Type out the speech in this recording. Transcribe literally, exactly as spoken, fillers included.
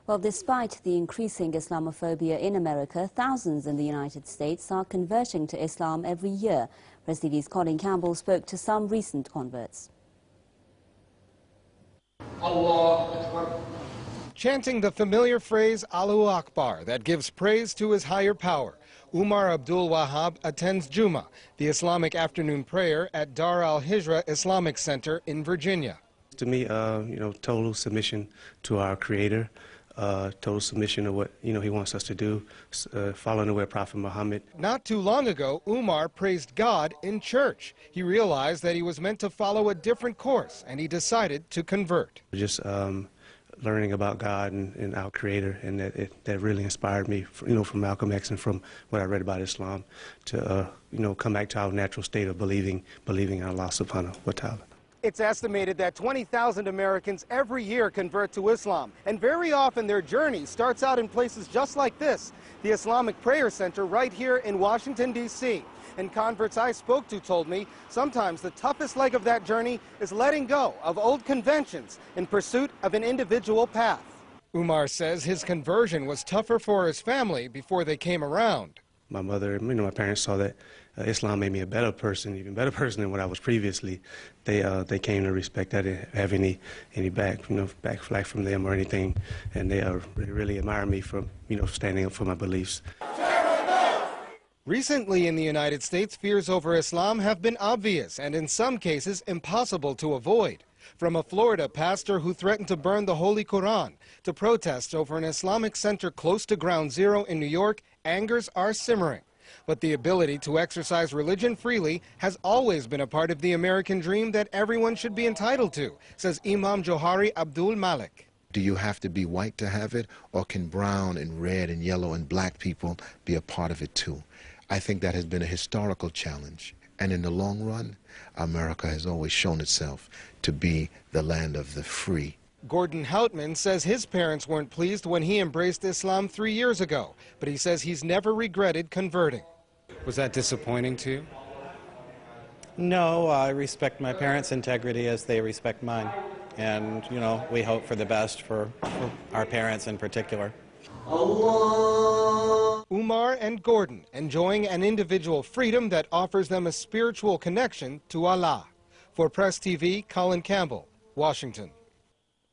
Well, despite the increasing Islamophobia in America, thousands in the United States are converting to Islam every year. Press T V's Colin Campbell spoke to some recent converts. Allah Akbar. Chanting the familiar phrase Allahu Akbar that gives praise to his higher power, Umar Abdul Wahab attends Juma, the Islamic afternoon prayer at Dar al-Hijra Islamic Center in Virginia. To me, uh, you know, total submission to our Creator, uh, total submission to what, you know, he wants us to do, uh, following the way of Prophet Muhammad. Not too long ago, Umar praised God in church. He realized that he was meant to follow a different course, and he decided to convert. Just um, learning about God and, and our Creator, and that, it, that really inspired me, you know, from Malcolm X and from what I read about Islam, to, uh, you know, come back to our natural state of believing, believing in Allah subhanahu wa ta'ala. It's estimated that twenty thousand Americans every year convert to Islam, and very often their journey starts out in places just like this, the Islamic Prayer Center right here in Washington, D C And converts I spoke to told me sometimes the toughest leg of that journey is letting go of old conventions in pursuit of an individual path. Umar says his conversion was tougher for his family before they came around. My mother, you know, my parents saw that uh, Islam made me a better person, even better person than what I was previously. They uh, they came to respect. I didn't have any any back, you know, backflack from them or anything, and they uh, really, really admire me for, you know, standing up for my beliefs. Recently in the United States, fears over Islam have been obvious and in some cases impossible to avoid. From a Florida pastor who threatened to burn the Holy Quran to protests over an Islamic center close to Ground Zero in New York, angers are simmering. But the ability to exercise religion freely has always been a part of the American dream that everyone should be entitled to, says Imam Johari Abdul Malik. Do you have to be white to have it, or can brown and red and yellow and black people be a part of it too? I think that has been a historical challenge. And in the long run, America has always shown itself to be the land of the free. Gordon Houtman says his parents weren't pleased when he embraced Islam three years ago, but he says he's never regretted converting. Was that disappointing to you? No, I respect my parents' integrity as they respect mine. And, you know, we hope for the best for, for our parents in particular. Allah. Umar and Gordon enjoying an individual freedom that offers them a spiritual connection to Allah. For Press T V, Colin Campbell, Washington.